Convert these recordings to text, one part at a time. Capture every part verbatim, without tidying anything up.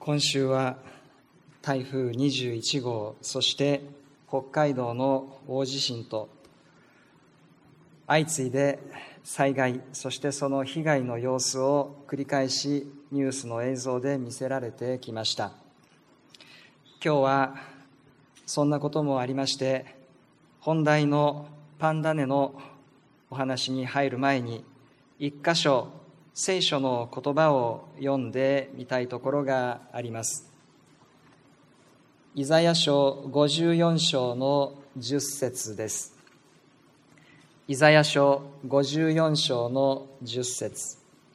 今週は台風にじゅういち号、そして北海道の大地震と相次いで災害、そしてその被害の様子を繰り返しニュースの映像で見せられてきました。今日はそんなこともありまして、本題のパンダネのお話に入る前に一箇所聖書の言葉を読んでみたいところがあります。イザヤ書ごじゅうよん章のじゅっ節です。イザヤ書ごじゅうよん章のじゅっ節。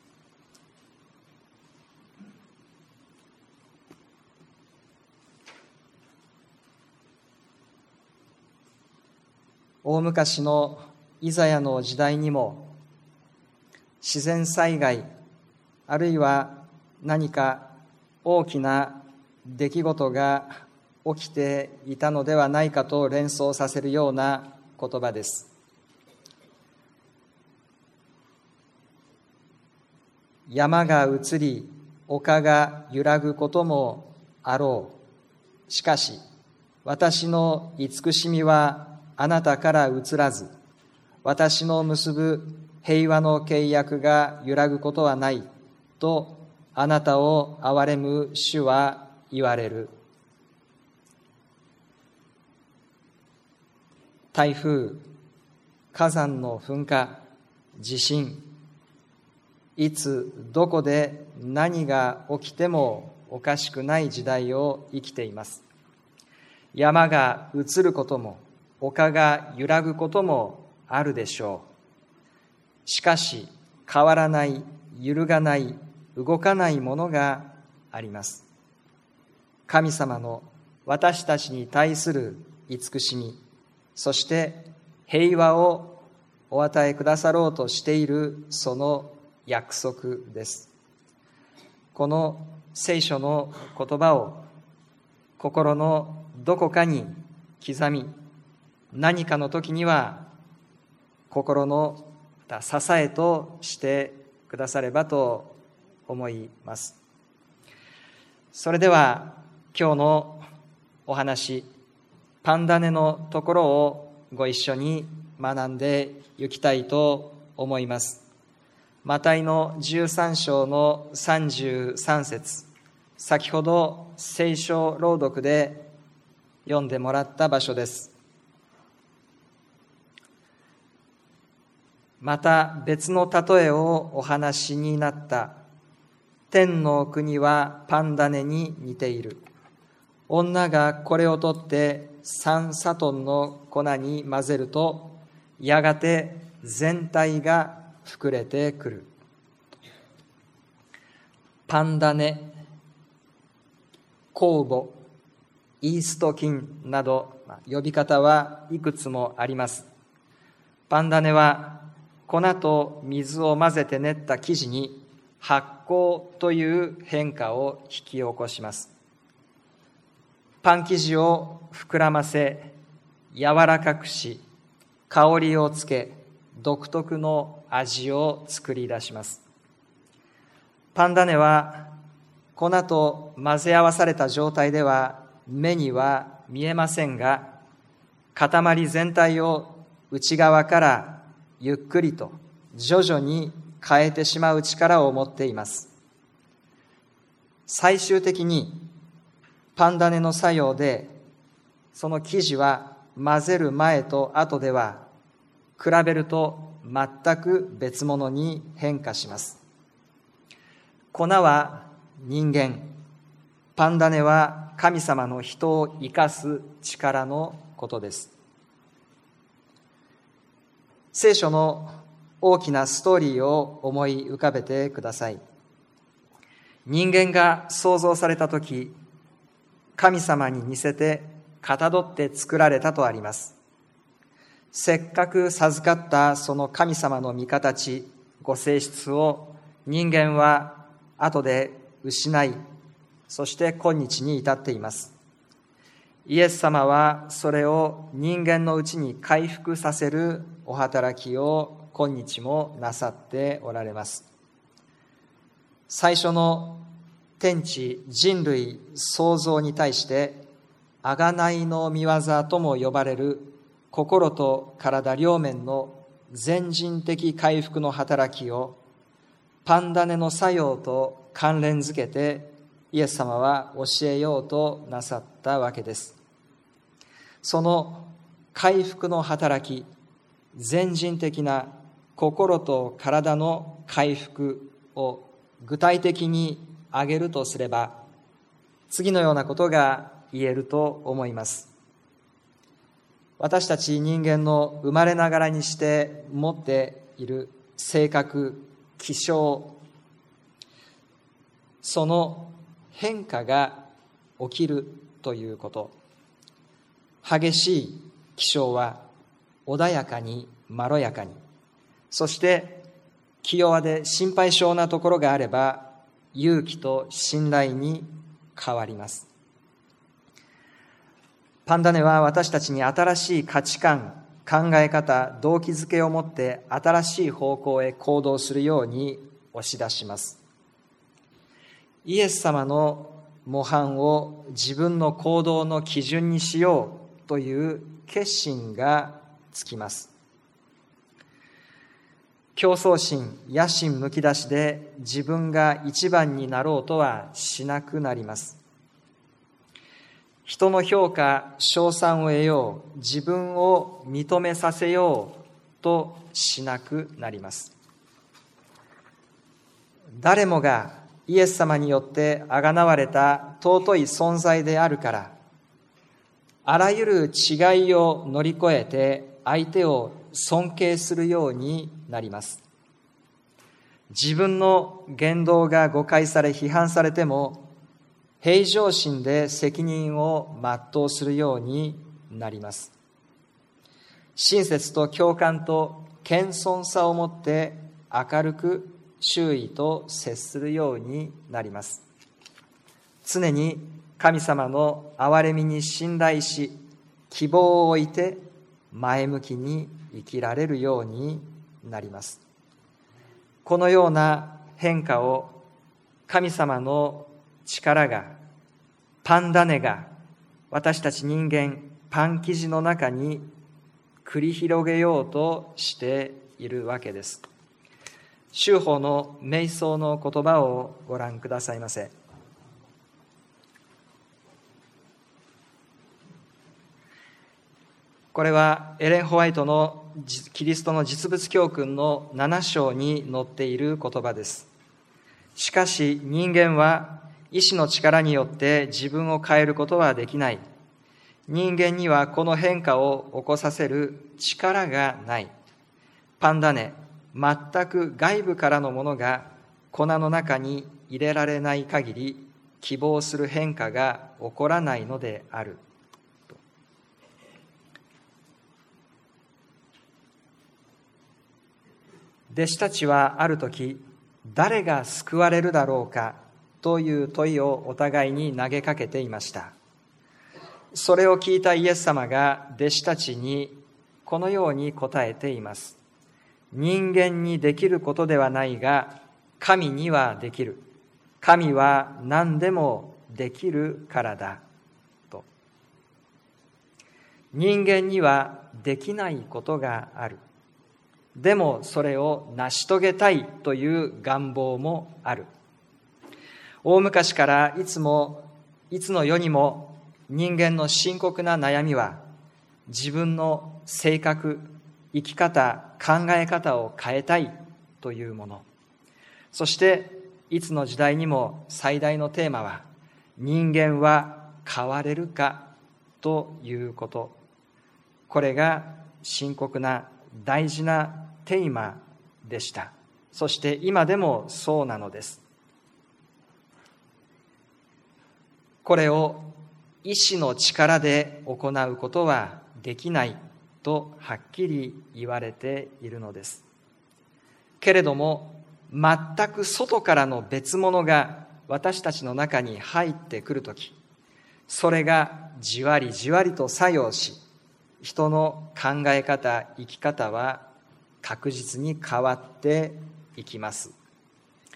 大昔のイザヤの時代にも自然災害、あるいは何か大きな出来事が起きていたのではないかと連想させるような言葉です。山が移り、丘が揺らぐこともあろう。しかし、私の慈しみはあなたから移らず、私の結ぶ平和の契約が揺らぐことはないとあなたを憐れむ主は言われる。台風、火山の噴火、地震、いつどこで何が起きてもおかしくない時代を生きています。山が移ることも丘が揺らぐこともあるでしょう。しかし変わらない、揺るがない、動かないものがあります。神様の私たちに対する慈しみ、そして平和をお与えくださろうとしているその約束です。この聖書の言葉を心のどこかに刻み、何かの時には心の支えとしてくださればと思います。それでは今日のお話、パンダネのところをご一緒に学んでいきたいと思います。マタイのじゅうさん章のさんじゅうさん節、先ほど聖書朗読で読んでもらった場所です。また別の例えをお話しになった。天の国はパンダネに似ている。女がこれを取って三サトンの粉に混ぜると、やがて全体が膨れてくる。パンダネ、酵母、イースト菌など呼び方はいくつもあります。パンダネは粉と水を混ぜて練った生地に発酵という変化を引き起こします。パン生地を膨らませ、柔らかくし、香りをつけ、独特の味を作り出します。パンダネは粉と混ぜ合わされた状態では目には見えませんが、塊全体を内側からゆっくりと徐々に変えてしまう力を持っています。最終的にパンダネの作用で、その生地は混ぜる前と後では比べると全く別物に変化します。粉は人間、パンダネは神様の人を生かす力のことです。聖書の大きなストーリーを思い浮かべてください。人間が創造されたとき、神様に似せてかたどって作られたとあります。せっかく授かったその神様の御形、ご性質を人間は後で失い、そして今日に至っています。イエス様はそれを人間のうちに回復させるお働きを今日もなさっておられます。最初の天地人類創造に対して贖いの御業とも呼ばれる心と体両面の全人的回復の働きをパンダネの作用と関連づけてイエス様は教えようとなさったわけです。その回復の働き、全人的な心と体の回復を具体的に挙げるとすれば、次のようなことが言えると思います。私たち人間の生まれながらにして持っている性格、気性、その変化が起きるということ。激しい気性は穏やかにまろやかに、そして気弱で心配性なところがあれば勇気と信頼に変わります。パンダネは私たちに新しい価値観、考え方、動機づけを持って新しい方向へ行動するように押し出します。イエス様の模範を自分の行動の基準にしようという決心がつきます。競争心、野心むき出しで自分が一番になろうとはしなくなります。人の評価、称賛を得よう、自分を認めさせようとしなくなります。誰もがイエス様によってあがなわれた尊い存在であるから、あらゆる違いを乗り越えて相手を尊敬するようになります。自分の言動が誤解され批判されても、平常心で責任を全うするようになります。親切と共感と謙遜さを持って明るく周囲と接するようになります。常に神様の憐れみに信頼し、希望を置いて前向きに生きられるようになります。このような変化を神様の力が、パンダネが私たち人間パン生地の中に繰り広げようとしているわけです。修法の瞑想の言葉をご覧くださいませ。これはエレン・ホワイトのキリストの実物教訓のなな章に載っている言葉です。しかし人間は意志の力によって自分を変えることはできない。人間にはこの変化を起こさせる力がない。パンダネ、全く外部からのものが粉の中に入れられない限り、希望する変化が起こらないのである。弟子たちはある時、誰が救われるだろうかという問いをお互いに投げかけていました。それを聞いたイエス様が弟子たちにこのように答えています。人間にできることではないが、神にはできる。神は何でもできるからだ。と。人間にはできないことがある。でもそれを成し遂げたいという願望もある。大昔からいつも、いつの世にも人間の深刻な悩みは、自分の性格、生き方、考え方を変えたいというもの。そしていつの時代にも最大のテーマは、人間は変われるかということ。これが深刻な大事なテーマでした。そして今でもそうなのです。これを意志の力で行うことはできないとはっきり言われているのです。けれども、全く外からの別物が私たちの中に入ってくるとき、それがじわりじわりと作用し、人の考え方、生き方は確実に変わっていきます。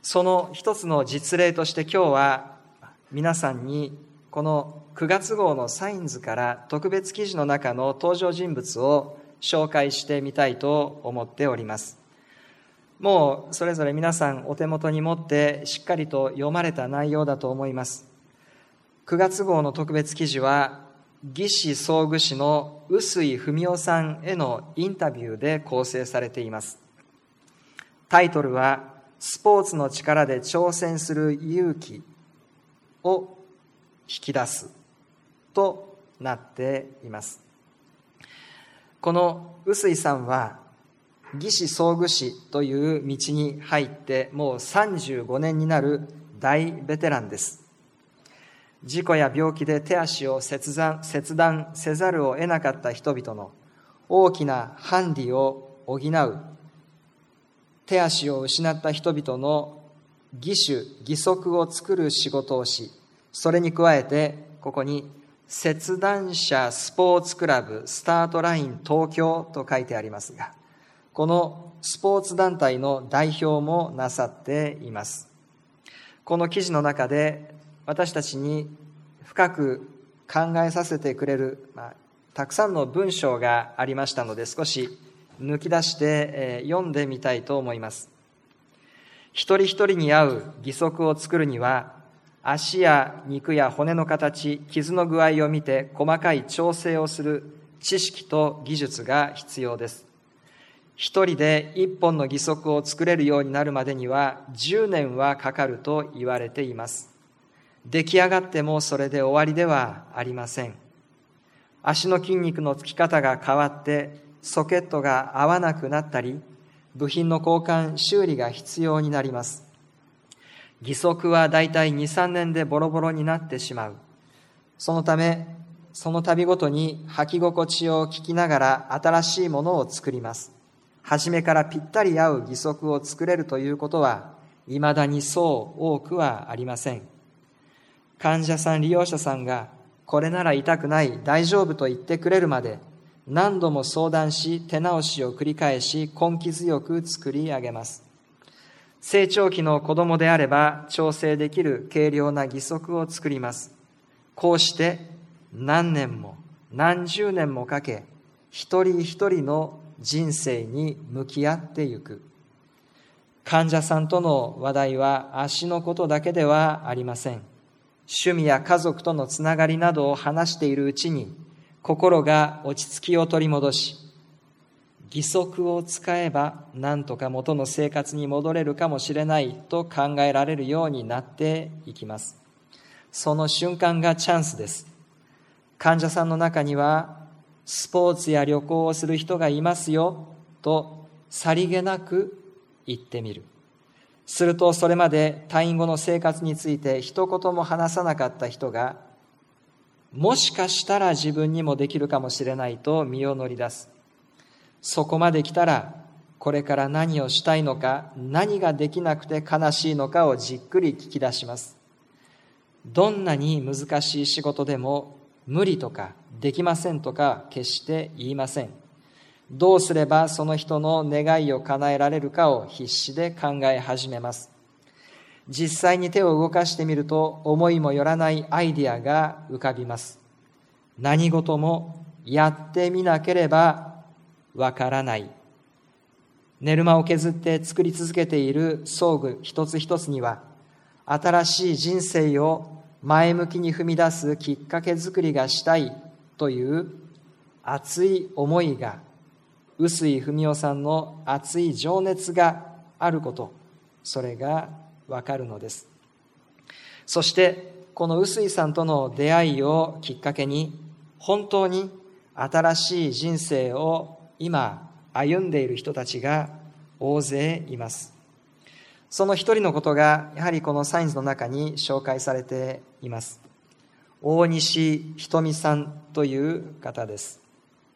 その一つの実例として今日は皆さんにこのくがつ号のサインズから特別記事の中の登場人物を紹介してみたいと思っております。もうそれぞれ皆さんお手元に持ってしっかりと読まれた内容だと思います。くがつ号の特別記事は義士総具士の臼井文夫さんへのインタビューで構成されています。タイトルはスポーツの力で挑戦する勇気を引き出すとなっています。この臼井さんは義士総具士という道に入ってもうさんじゅうごねんになる大ベテランです。事故や病気で手足を切断、切断せざるを得なかった人々の大きなハンディを補う、手足を失った人々の義手義足を作る仕事をし、それに加えてここに切断者スポーツクラブスタートライン東京と書いてありますが、このスポーツ団体の代表もなさっています。この記事の中で私たちに深く考えさせてくれる、まあ、たくさんの文章がありましたので、少し抜き出して、えー、読んでみたいと思います。一人一人に合う義足を作るには、足や肉や骨の形、傷の具合を見て細かい調整をする知識と技術が必要です。一人で一本の義足を作れるようになるまでにはじゅうねんはかかると言われています。出来上がってもそれで終わりではありません。足の筋肉のつき方が変わってソケットが合わなくなったり、部品の交換修理が必要になります。義足はだいたいに、さんねんでボロボロになってしまう。そのためその度ごとに履き心地を聞きながら新しいものを作ります。初めからぴったり合う義足を作れるということは、いまだにそう多くはありません。患者さん、利用者さんが、これなら痛くない、大丈夫と言ってくれるまで、何度も相談し、手直しを繰り返し、根気強く作り上げます。成長期の子供であれば、調整できる軽量な義足を作ります。こうして、何年も、何十年もかけ、一人一人の人生に向き合ってゆく。患者さんとの話題は足のことだけではありません。趣味や家族とのつながりなどを話しているうちに、心が落ち着きを取り戻し、義足を使えば何とか元の生活に戻れるかもしれないと考えられるようになっていきます。その瞬間がチャンスです。患者さんの中には、スポーツや旅行をする人がいますよとさりげなく言ってみる。するとそれまで退院後の生活について一言も話さなかった人が、もしかしたら自分にもできるかもしれないと身を乗り出す。そこまで来たら、これから何をしたいのか、何ができなくて悲しいのかをじっくり聞き出します。どんなに難しい仕事でも無理とかできませんとか決して言いません。どうすればその人の願いを叶えられるかを必死で考え始めます。実際に手を動かしてみると思いもよらないアイデアが浮かびます。何事もやってみなければわからない。寝る間を削って作り続けている装具一つ一つには、新しい人生を前向きに踏み出すきっかけ作りがしたいという熱い思いが、臼井文夫さんの熱い情熱があること、それがわかるのです。そしてこの臼井さんとの出会いをきっかけに、本当に新しい人生を今歩んでいる人たちが大勢います。その一人のことがやはりこのサインズの中に紹介されています。大西ひとみさんという方です。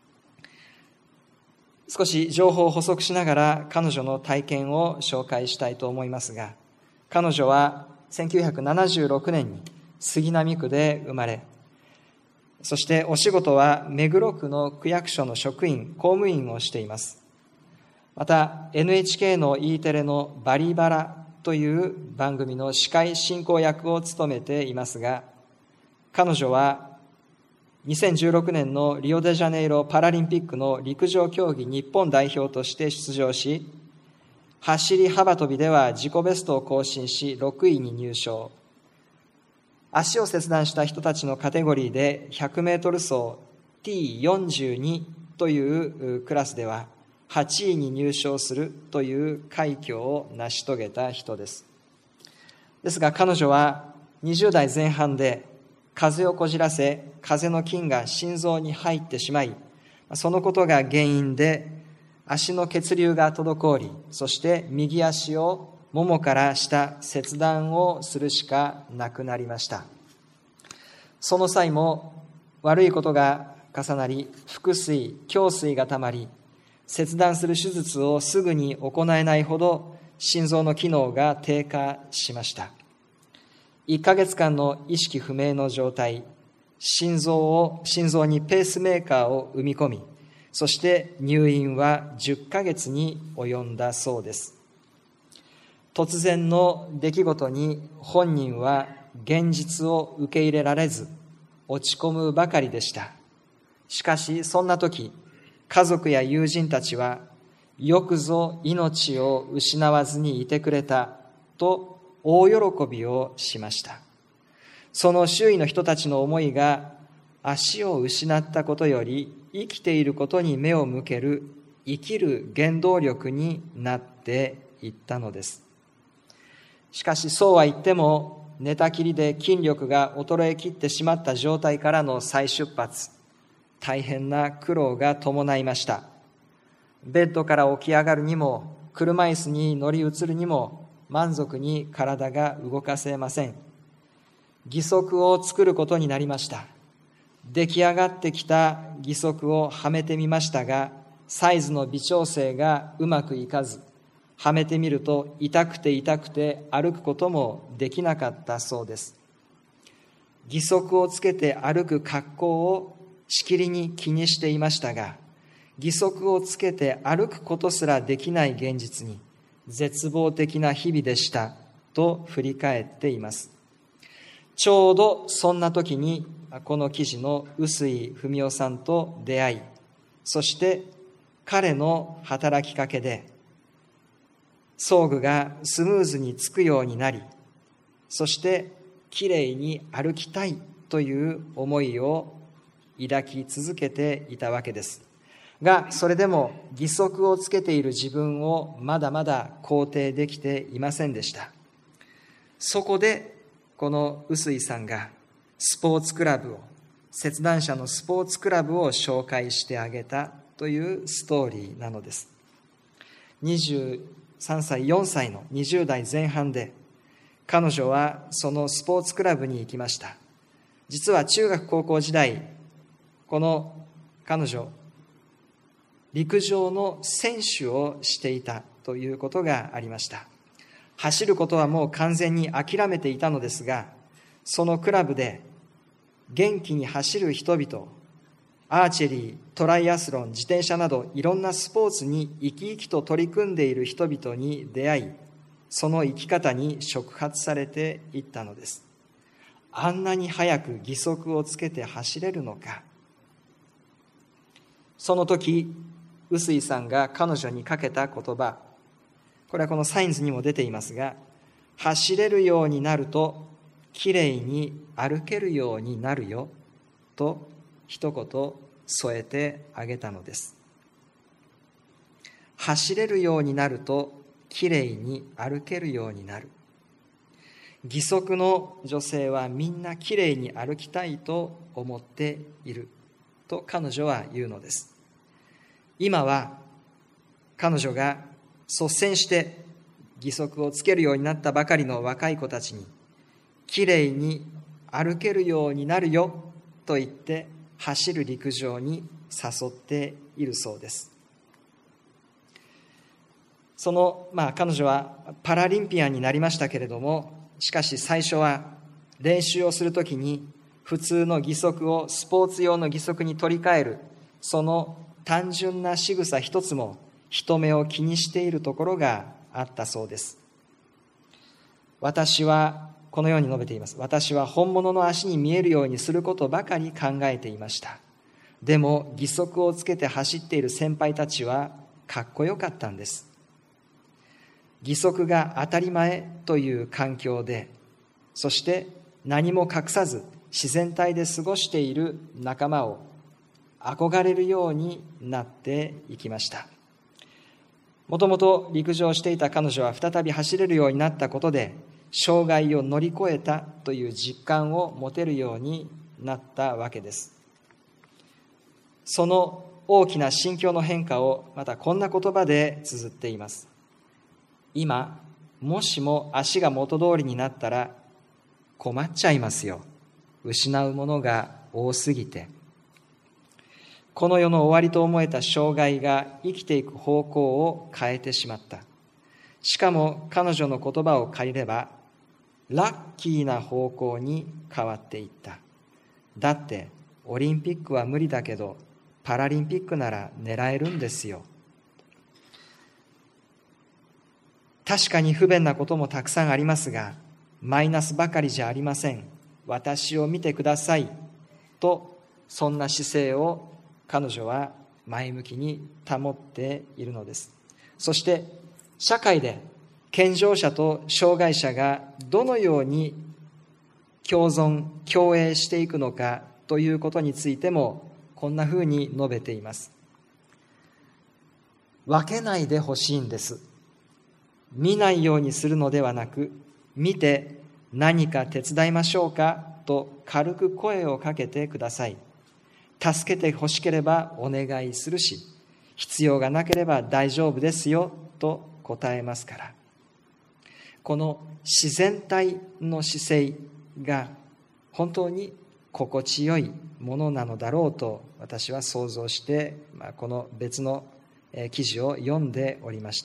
少し情報を補足しながら彼女の体験を紹介したいと思いますが、彼女はせんきゅうひゃくななじゅうろくねんに杉並区で生まれ、そしてお仕事は目黒区の区役所の職員、公務員をしています。また エヌエイチケー の E テレのバリバラという番組の司会進行役を務めていますが、彼女はにせんじゅうろくねんのリオデジャネイロパラリンピックの陸上競技日本代表として出場し、走り幅跳びでは自己ベストを更新しろくいに入賞。足を切断した人たちのカテゴリーでひゃくメートル走 ティーよんじゅうに というクラスでははちいに入賞するという快挙を成し遂げた人です。ですが彼女はにじゅう代前半で風邪をこじらせ、風邪の菌が心臓に入ってしまい、そのことが原因で足の血流が滞り、そして右足をももから下切断をするしかなくなりました。その際も悪いことが重なり、腹水、胸水がたまり、切断する手術をすぐに行えないほど心臓の機能が低下しました。いっかげつかんの意識不明の状態、心臓を、心臓にペースメーカーを生み込み、そして入院はじゅっかげつに及んだそうです。突然の出来事に本人は現実を受け入れられず、落ち込むばかりでした。しかしそんな時、家族や友人たちは、よくぞ命を失わずにいてくれたと大喜びをしました。その周囲の人たちの思いが、足を失ったことより生きていることに目を向ける生きる原動力になっていったのです。しかしそうは言っても、寝たきりで筋力が衰えきってしまった状態からの再出発、大変な苦労が伴いました。ベッドから起き上がるにも、車椅子に乗り移るにも、満足に体が動かせません。義足を作ることになりました。出来上がってきた義足をはめてみましたが、サイズの微調整がうまくいかず、はめてみると痛くて痛くて歩くこともできなかったそうです。義足をつけて歩く格好をしきりに気にしていましたが、義足をつけて歩くことすらできない現実に絶望的な日々でしたと振り返っています。ちょうどそんな時にこの記事の臼井文夫さんと出会い、そして彼の働きかけで装具がスムーズにつくようになり、そしてきれいに歩きたいという思いを抱き続けていたわけです。が、それでも義足をつけている自分をまだまだ肯定できていませんでした。そこでこの臼井さんがスポーツクラブを、切断者のスポーツクラブを紹介してあげたというストーリーなのです。にじゅうさんさい、よんさいのにじゅう代前半で彼女はそのスポーツクラブに行きました。実は中学高校時代、この彼女陸上の選手をしていたということがありました。走ることはもう完全に諦めていたのですが、そのクラブで元気に走る人々、アーチェリー、トライアスロン、自転車などいろんなスポーツに生き生きと取り組んでいる人々に出会い、その生き方に触発されていったのです。あんなに早く義足をつけて走れるのか。その時、臼井さんが彼女にかけた言葉、これはこのサインズにも出ていますが、走れるようになるときれいに歩けるようになるよと一言添えてあげたのです。走れるようになるときれいに歩けるようになる。義足の女性はみんなきれいに歩きたいと思っていると彼女は言うのです。今は彼女が率先して義足をつけるようになったばかりの若い子たちに、きれいに歩けるようになるよと言って走る陸上に誘っているそうです。その、まあ彼女はパラリンピアンになりましたけれども、しかし最初は練習をするときに普通の義足をスポーツ用の義足に取り替える、その単純な仕草一つも人目を気にしているところがあったそうです。 私はこのように述べています。私は本物の足に見えるようにすることばかり考えていました。でも義足をつけて走っている先輩たちはかっこよかったんです。義足が当たり前という環境で、そして何も隠さず自然体で過ごしている仲間を憧れるようになっていきました。もともと陸上をしていた彼女は再び走れるようになったことで、障害を乗り越えたという実感を持てるようになったわけです。その大きな心境の変化をまたこんな言葉で綴っています。今、もしも足が元通りになったら困っちゃいますよ。失うものが多すぎて。この世の終わりと思えた障害が生きていく方向を変えてしまった。しかも彼女の言葉を借りれば、ラッキーな方向に変わっていった。だってオリンピックは無理だけど、パラリンピックなら狙えるんですよ。確かに不便なこともたくさんありますが、マイナスばかりじゃありません。私を見てくださいと、そんな姿勢を彼女は前向きに保っているのです。そして社会で健常者と障害者がどのように共存共栄していくのかということについてもこんなふうに述べています。分けないでほしいんです。見ないようにするのではなく、見て何か手伝いましょうかと軽く声をかけてください。助けてほしければお願いするし、必要がなければ大丈夫ですよと答えますから。この自然体の姿勢が本当に心地よいものなのだろうと私は想像して、この別の記事を読んでおりました。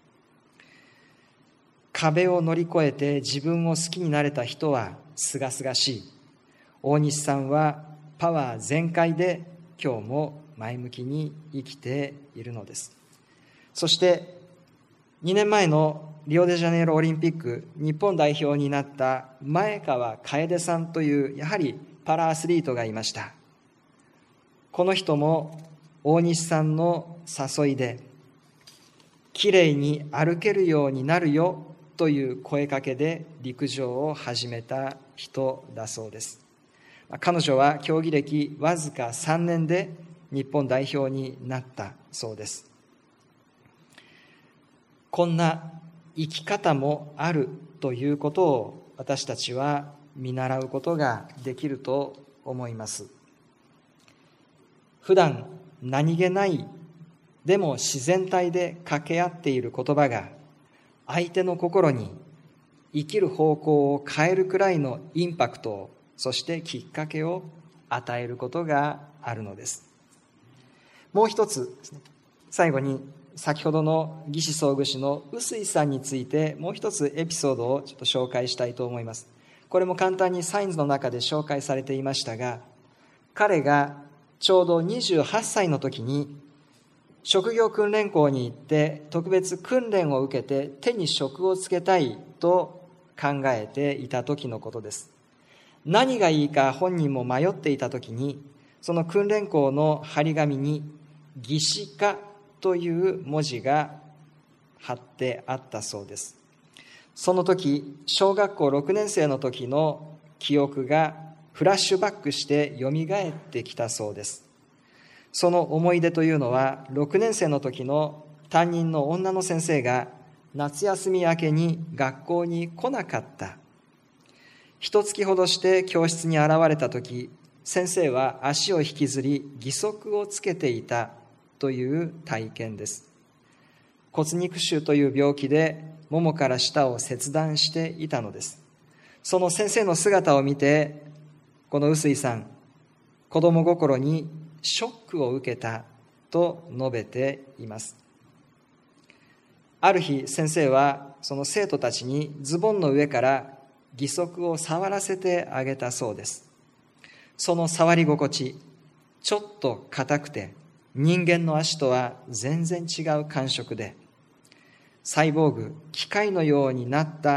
壁を乗り越えて自分を好きになれた人はすがすがしい。大西さんはパワー全開で今日も前向きに生きているのです。そしてにねんまえのリオデジャネイロオリンピック日本代表になった前川楓さんというやはりパラアスリートがいました。この人も大西さんの誘いできれいに歩けるようになるよという声かけで陸上を始めた人だそうです。彼女は競技歴わずかさんねんで日本代表になったそうです。こんな生き方もあるということを私たちは見習うことができると思います。普段何気ないでも自然体で掛け合っている言葉が相手の心に生きる方向を変えるくらいのインパクトを、そしてきっかけを与えることがあるのです。もう一つですね、最後に先ほどの義士葬具師の臼井さんについてもう一つエピソードをちょっと紹介したいと思います。これも簡単にサインズの中で紹介されていましたが、彼がちょうどにじゅうはっさいの時に職業訓練校に行って特別訓練を受けて手に職をつけたいと考えていた時のことです。何がいいか本人も迷っていた時に、その訓練校の張り紙に技師科という文字が貼ってあったそうです。その時、小学校ろくねん生の時の記憶がフラッシュバックしてよみがえってきたそうです。その思い出というのは、ろくねん生の時の担任の女の先生が夏休み明けに学校に来なかった。一月ほどして教室に現れた時、先生は足を引きずり義足をつけていたという体験です。骨肉腫という病気でももから下を切断していたのです。その先生の姿を見て、この臼井さん、子供心にショックを受けたと述べています。ある日、先生はその生徒たちにズボンの上から義足を触らせてあげたそうです。その触り心地、ちょっと硬くて人間の足とは全然違う感触で、サイボーグ、機械のようになった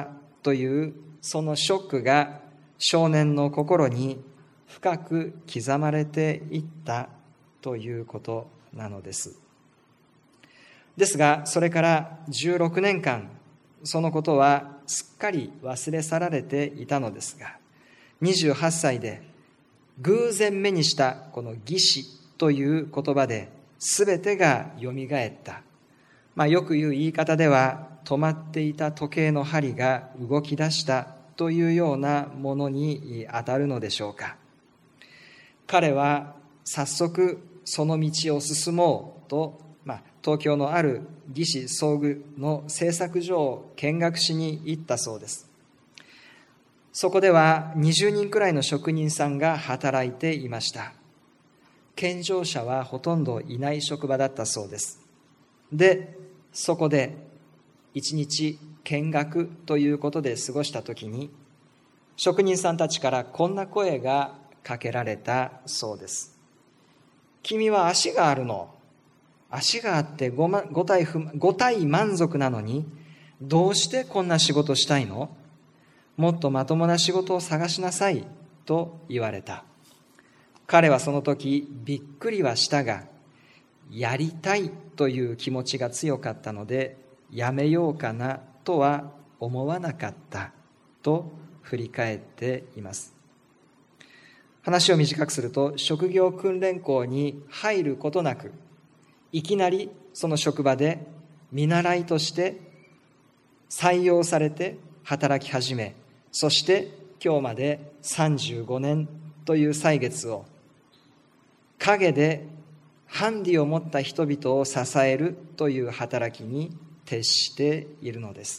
というそのショックが少年の心に深く刻まれていったということなのです。ですが、それからじゅうろくねんかん、そのことはすっかり忘れ去られていたのですが、にじゅうはっさいで偶然目にしたこの義士という言葉で全てがよみがえった。まあ、よく言う言い方では、止まっていた時計の針が動き出したというようなものに当たるのでしょうか。彼は早速その道を進もうと、まあ、東京のある義士総具の製作所を見学しに行ったそうです。そこではにじゅうにんくらいの職人さんが働いていました。健常者はほとんどいない職場だったそうです。で、そこで一日見学ということで過ごしたときに、職人さんたちからこんな声がかけられたそうです。君は足があるの。足があって五体不、五体満足なのに、どうしてこんな仕事したいの？もっとまともな仕事を探しなさいと言われた。彼はその時びっくりはしたが、やりたいという気持ちが強かったので、やめようかなとは思わなかったと振り返っています。話を短くすると、職業訓練校に入ることなく、いきなりその職場で見習いとして採用されて働き始め、そして今日までさんじゅうごねんという歳月を陰でハンディを持った人々を支えるという働きに徹しているのです。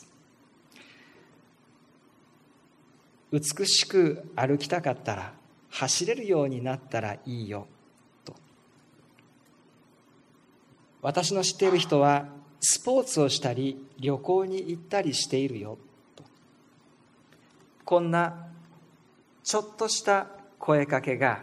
美しく歩きたかったら、走れるようになったらいいよと。私の知っている人はスポーツをしたり旅行に行ったりしているよと。こんなちょっとした声かけが、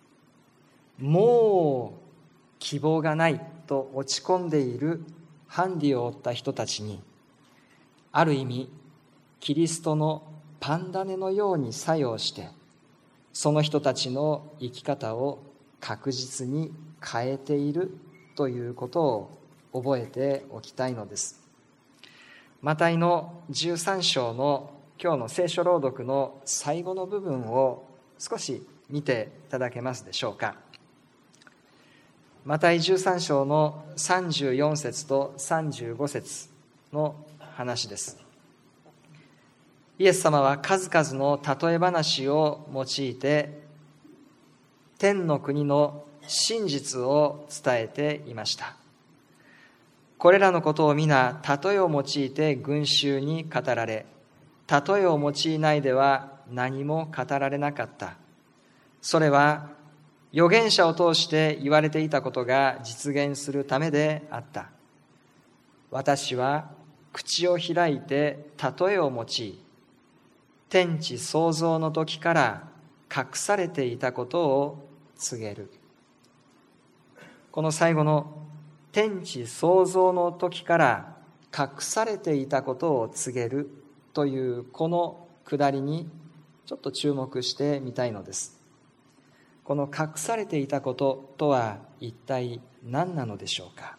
もう希望がないと落ち込んでいるハンディを負った人たちに、ある意味キリストのパンダネのように作用して、その人たちの生き方を確実に変えているということを覚えておきたいのです。マタイのじゅうさん章の今日の聖書朗読の最後の部分を少し見ていただけますでしょうか。マタイじゅうさん章のさんじゅうよん節とさんじゅうご節の話です。イエス様は数々の例え話を用いて天の国の真実を伝えていました。これらのことを皆例えを用いて群衆に語られ、例えを用いないでは何も語られなかった。それは預言者を通して言われていたことが実現するためであった。私は口を開いて例えを用い、天地創造の時から隠されていたことを告げる。この最後の天地創造の時から隠されていたことを告げるというこの下りにちょっと注目してみたいのです。この隠されていたこととは一体何なのでしょうか。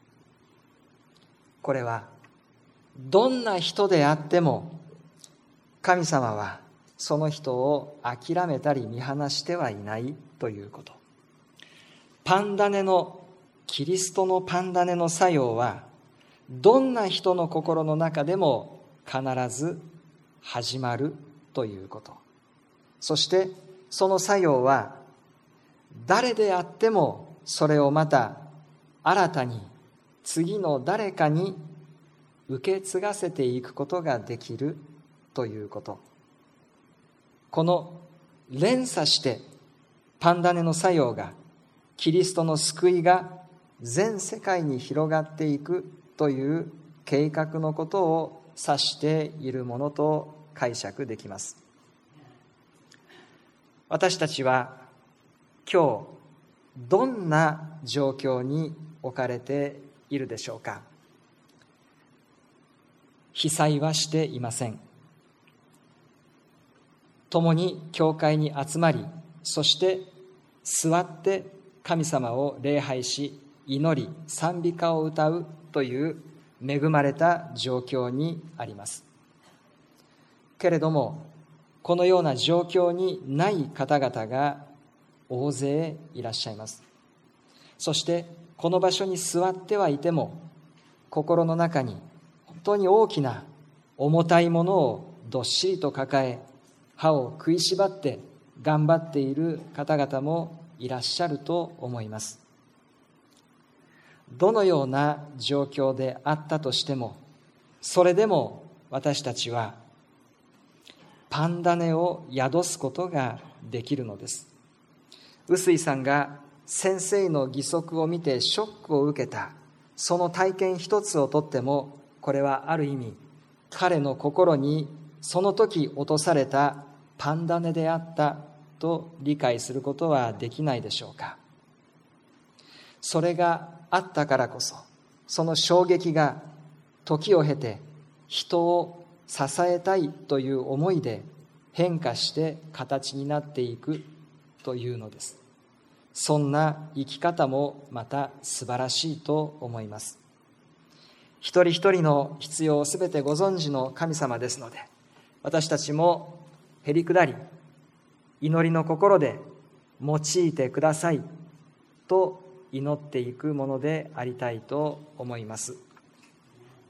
これはどんな人であっても神様はその人を諦めたり見放してはいないということ。パンダネの、キリストのパンダネの作用はどんな人の心の中でも必ず始まるということ。そしてその作用は誰であってもそれをまた新たに次の誰かに受け継がせていくことができるということ。この連鎖してパンダネの作用が、キリストの救いが全世界に広がっていくという計画のことを指しているものと解釈できます。私たちは今日どんな状況に置かれているでしょうか。被災はしていません。 共に教会に集まり、そして座って神様を礼拝し、祈り、賛美歌を歌うという恵まれた状況にあります。けれども、このような状況にない方々が大勢いらっしゃいます。そしてこの場所に座ってはいても、心の中に本当に大きな重たいものをどっしりと抱え、歯を食いしばって頑張っている方々もいらっしゃると思います。どのような状況であったとしても、それでも私たちはパンダネを宿すことができるのです。臼井さんが先生の義足を見てショックを受けた、その体験一つをとっても、これはある意味彼の心にその時落とされたパンダネであったと理解することはできないでしょうか。それがあったからこそ、その衝撃が時を経て人を支えたいという思いで変化して形になっていくというのです。そんな生き方もまた素晴らしいと思います。一人一人の必要をすべてご存知の神様ですので、私たちもへりくだり、祈りの心で用いてくださいと祈っていくものでありたいと思います。